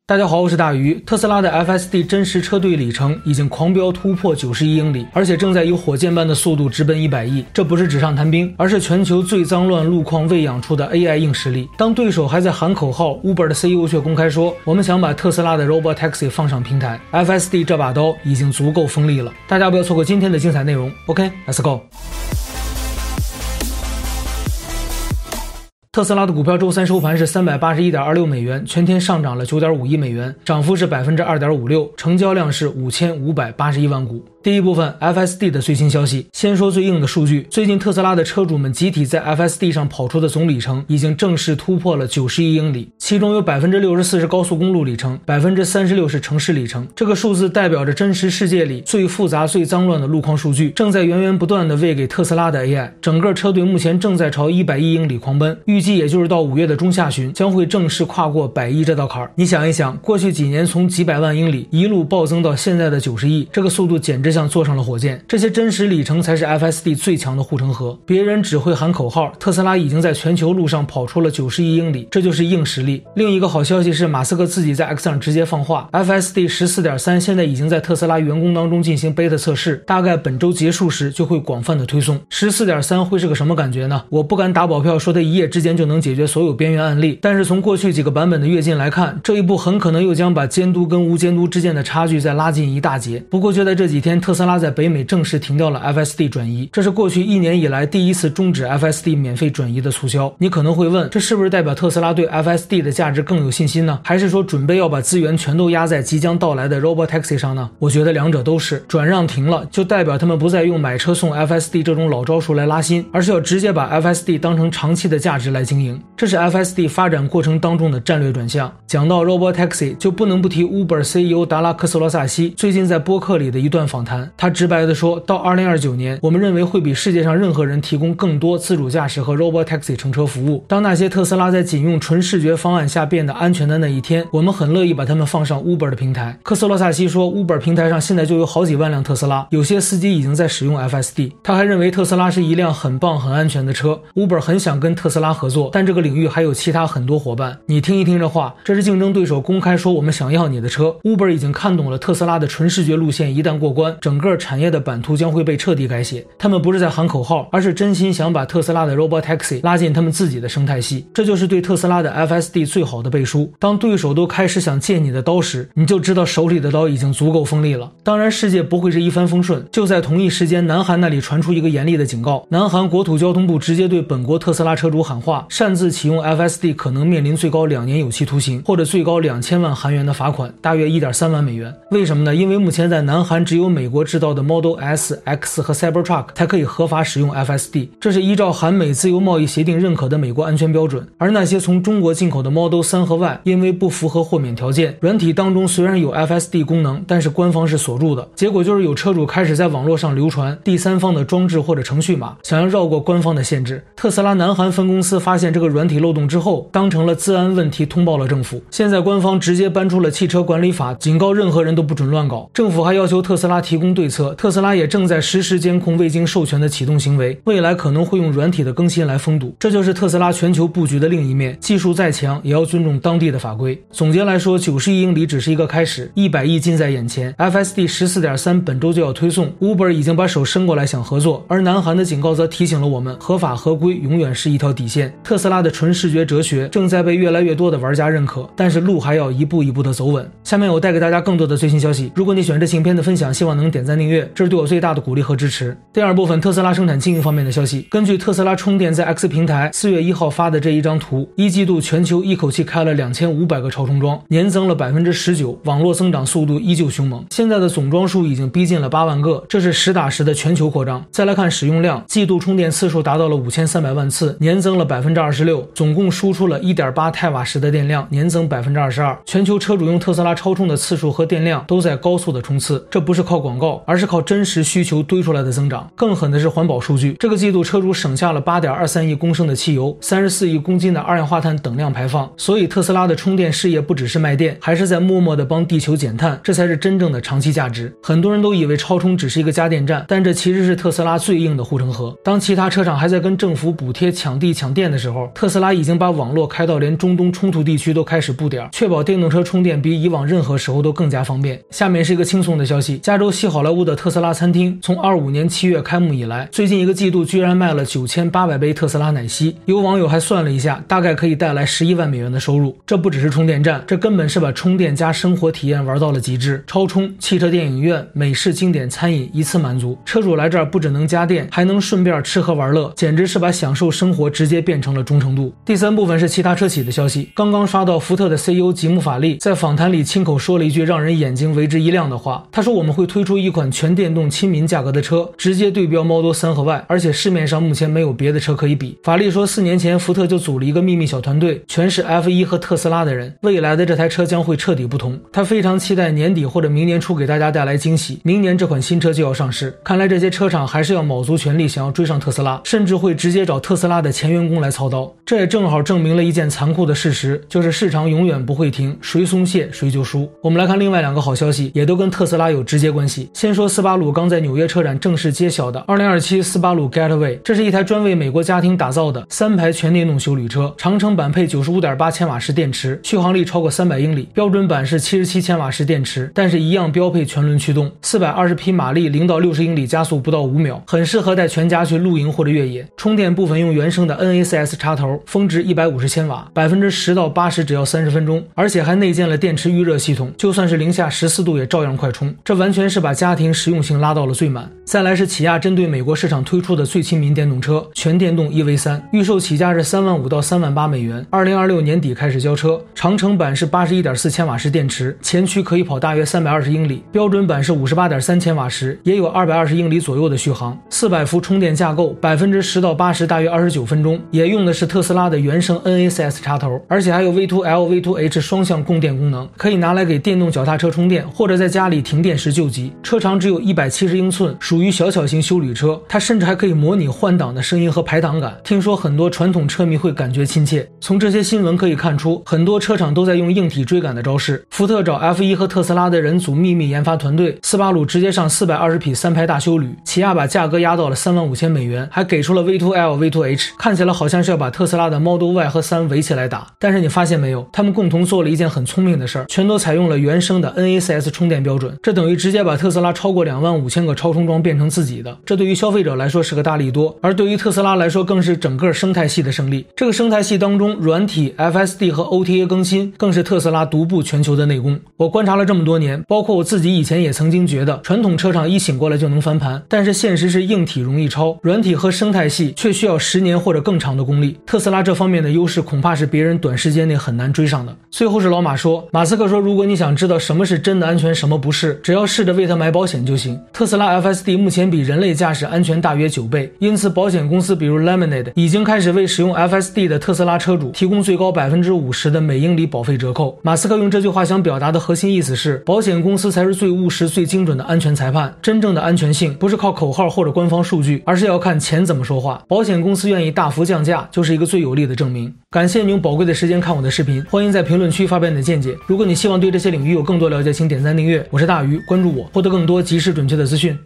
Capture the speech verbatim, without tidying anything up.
大家好，我是大鱼。特斯拉的 F S D 真实车队里程已经狂飙突破九十一英里，而且正在以火箭般的速度直奔一百亿。这不是纸上谈兵，而是全球最脏乱路况喂养出的 A I 硬实力。当对手还在喊口号 ，Uber 的 C E O 却公开说，我们想把特斯拉的 Robotaxi 放上平台。F S D 这把刀已经足够锋利了，大家不要错过今天的精彩内容。OK，Let's go。特斯拉的股票周三收盘是 三百八十一点二六美元，全天上涨了 九点五亿美元，涨幅是 百分之二点五六， 成交量是五千五百八十一万股。第一部分 F S D 的最新消息，先说最硬的数据。最近特斯拉的车主们集体在 F S D 上跑出的总里程已经正式突破了九十一英里，其中有 百分之六十四 是高速公路里程， 百分之三十六 是城市里程。这个数字代表着真实世界里最复杂最脏乱的路况数据正在源源不断的喂给特斯拉的 A I。 整个车队目前正在朝一百亿英里狂奔，预计也就是到五月的中下旬将会正式跨过百亿这道坎儿。你想一想，过去几年从几百万英里一路暴增到现在的九十亿，这个速度简直像坐上了火箭。这些真实里程才是 F S D 最强的护城河。别人只会喊口号，特斯拉已经在全球路上跑出了九十一英里，这就是硬实力。另一个好消息是，马斯克自己在 X 上直接放话， F S D 十四点三 现在已经在特斯拉员工当中进行 beta 测试，大概本周结束时就会广泛的推送。 十四点三 会是个什么感觉呢？我不敢打保票说它一夜之间就能解决所有边缘案例，但是从过去几个版本的跃进来看，这一步很可能又将把监督跟无监督之间的差距再拉近一大截。不过就在这几天，特斯拉在北美正式停掉了 F S D 转移，这是过去一年以来第一次终止 F S D 免费转移的促销。你可能会问，这是不是代表特斯拉对 F S D 的价值更有信心呢？还是说准备要把资源全都压在即将到来的 Robotaxi 上呢？我觉得两者都是。转让停了，就代表他们不再用买车送 F S D 这种老招数来拉新，而是要直接把 F S D 当成长期的价值来经营。这是 F S D 发展过程当中的战略转向。讲到 Robotaxi， 就不能不提 Uber C E O 达拉克斯罗萨西最近在播客里的一段访谈。他直白地说，到二零二九年，我们认为会比世界上任何人提供更多自主驾驶和 Robotaxi 乘车服务。当那些特斯拉在仅用纯视觉方案下变得安全的那一天，我们很乐意把它们放上 Uber 的平台。科斯洛萨西说， Uber 平台上现在就有好几万辆特斯拉，有些司机已经在使用 F S D。 他还认为特斯拉是一辆很棒很安全的车。 Uber 很想跟特斯拉合作，但这个领域还有其他很多伙伴。你听一听这话，这是竞争对手公开说我们想要你的车。 Uber 已经看懂了特斯拉的纯视觉路线一旦过关，整个产业的版图将会被彻底改写。他们不是在喊口号，而是真心想把特斯拉的 Robotaxi 拉进他们自己的生态系。这就是对特斯拉的 F S D 最好的背书。当对手都开始想借你的刀时，你就知道手里的刀已经足够锋利了。当然世界不会是一帆风顺，就在同一时间，南韩那里传出一个严厉的警告。南韩国土交通部直接对本国特斯拉车主喊话，擅自启用 F S D 可能面临最高两年有期徒刑，或者最高两千万韩元的罚款，大约 一点三万美元。为什么呢？因为目前在南韩只有美国制造的 Model S、X 和 Cybertruck 才可以合法使用 F S D， 这是依照韩美自由贸易协定认可的美国安全标准。而那些从中国进口的 Model 三和 Y 因为不符合豁免条件，软体当中虽然有 F S D 功能，但是官方是锁住的。结果就是有车主开始在网络上流传第三方的装置或者程序码，想要绕过官方的限制。特斯拉南韩分公司发现这个软体漏洞之后，当成了治安问题通报了政府。现在官方直接搬出了汽车管理法，警告任何人都不准乱搞。政府还要求特斯拉提供对策，特斯拉也正在实时监控未经授权的启动行为，未来可能会用软体的更新来封堵。这就是特斯拉全球布局的另一面，技术再强也要尊重当地的法规。总结来说，九十一英里只是一个开始，一百亿近在眼前。 F S D 十四点三 本周就要推送， Uber 已经把手伸过来想合作，而南韩的警告则提醒了我们，合法合规永远是一条底线。特斯拉的纯视觉哲学正在被越来越多的玩家认可，但是路还要一步一步的走稳。下面我带给大家更多的最新消息，如果你喜欢这期影片的分享，希望能点赞订阅，这是对我最大的鼓励和支持。第二部分，特斯拉生产经营方面的消息。根据特斯拉充电在 X 平台四月一号发的这一张图，一季度全球一口气开了两千五百个超充桩，年增了 百分之十九， 网络增长速度依旧凶猛。现在的总桩数已经逼近了八万个，这是实打实的全球扩张。再来看使用量，季度充电次数达到了五千三百万次，年增了 百分之二十六， 总共输出了 一点八太瓦时的电量，年增 百分之二十二。全球车主用特斯拉超充的次数和电量都在高速的冲刺，这不是靠广广告，而是靠真实需求堆出来的增长。更狠的是环保数据，这个季度车主省下了 八点二三亿公升的汽油，三十四亿公斤的二氧化碳等量排放。所以特斯拉的充电事业不只是卖电，还是在默默的帮地球减碳，这才是真正的长期价值。很多人都以为超充只是一个加电站，但这其实是特斯拉最硬的护城河。当其他车厂还在跟政府补贴抢地抢电的时候，特斯拉已经把网络开到连中东冲突地区都开始布点，确保电动车充电比以往任何时候都更加方便。下面是一个轻松的消息，加州西好莱坞的特斯拉餐厅从二五年七月开幕以来，最近一个季度居然卖了九千八百杯特斯拉奶昔，有网友还算了一下，大概可以带来十一万美元的收入。这不只是充电站，这根本是把充电加生活体验玩到了极致。超充、汽车电影院、美式经典餐饮一次满足，车主来这儿不只能加电，还能顺便吃喝玩乐，简直是把享受生活直接变成了忠诚度。第三部分是其他车企的消息，刚刚刷到福特的 C E O 吉姆·法利在访谈里亲口说了一句让人眼睛为之一亮的话，他说我们会推出一款全电动亲民价格的车，直接对标 Model 三和 Y， 而且市面上目前没有别的车可以比。法利说四年前福特就组了一个秘密小团队，全是 F 一 和特斯拉的人，未来的这台车将会彻底不同。他非常期待年底或者明年初给大家带来惊喜，明年这款新车就要上市。看来这些车厂还是要卯足全力想要追上特斯拉，甚至会直接找特斯拉的前员工来操刀。这也正好证明了一件残酷的事实，就是市场永远不会停，谁松懈谁就输。我们来看另外两个好消息，也都跟特斯拉有直接关系。先说斯巴鲁刚在纽约车展正式揭晓的二零二七斯巴鲁 Getaway， 这是一台专为美国家庭打造的三排全电动休旅车，长程版配 九十五点八千瓦时电池，续航力超过三百英里，标准版是七十七千瓦时电池，但是一样标配全轮驱动，四百二十匹马力，零到六十英里加速不到五秒，很适合带全家去露营或者越野。充电部分用原生的 N A C S 插头，峰值一百五十千瓦， 百分之十到八十只要三十分钟，而且还内建了电池预热系统，就算是零下十四度也照样快充，这完全是把家庭实用性拉到了最满。再来是起亚针对美国市场推出的最亲民电动车全电动 E V 三， 预售起价是三万五到三万八美元，二零二六年底开始交车。长程版是 八十一点四千瓦时电池，前驱可以跑大约三百二十英里，标准版是 五十八点三千瓦时，也有二百二十英里左右的续航，四百伏充电架构， 百分之十到八十大约二十九分钟，也用的是特斯拉的原生 N A C S 插头，而且还有 V 二 L、V 二 H 双向供电功能，可以拿来给电动脚踏车充电，或者在家里停电时救急。车长只有一百七十英寸，属于小巧型休旅车，它甚至还可以模拟换挡的声音和排挡感，听说很多传统车迷会感觉亲切。从这些新闻可以看出，很多车厂都在用硬体追赶的招式。福特找 F 一 和特斯拉的人组秘密研发团队，斯巴鲁直接上四百二十匹三排大休旅，起亚把价格压到了三万五千美元，还给出了 V 二 L、V 二 H， 看起来好像是要把特斯拉的 Model Y 和三围起来打。但是你发现没有，他们共同做了一件很聪明的事儿，全都采用了原生的 N A C S 充电标准，这等于直接把特斯拉超过两万五千个超充桩变成自己的，这对于消费者来说是个大利多，而对于特斯拉来说更是整个生态系的胜利。这个生态系当中，软体 F S D 和 O T A 更新更是特斯拉独步全球的内功。我观察了这么多年，包括我自己以前也曾经觉得传统车厂一醒过来就能翻盘，但是现实是硬体容易超，软体和生态系却需要十年或者更长的功力。特斯拉这方面的优势恐怕是别人短时间内很难追上的。最后是老马说，马斯克说，如果你想知道什么是真的安全，什么不是，只要试着为它买保险就行。特斯拉 F S D 目前比人类驾驶安全大约九倍，因此保险公司比如 Lemonade 已经开始为使用 F S D 的特斯拉车主提供最高 百分之五十 的每英里保费折扣。马斯克用这句话想表达的核心意思是，保险公司才是最务实最精准的安全裁判，真正的安全性不是靠口号或者官方数据，而是要看钱怎么说话。保险公司愿意大幅降价就是一个最有力的证明。感谢你用宝贵的时间看我的视频，欢迎在评论区发表你的见解。如果你希望对这些领域有更多了解，请点赞订阅。我是大鱼，关注我，获得更多及时准确的资讯。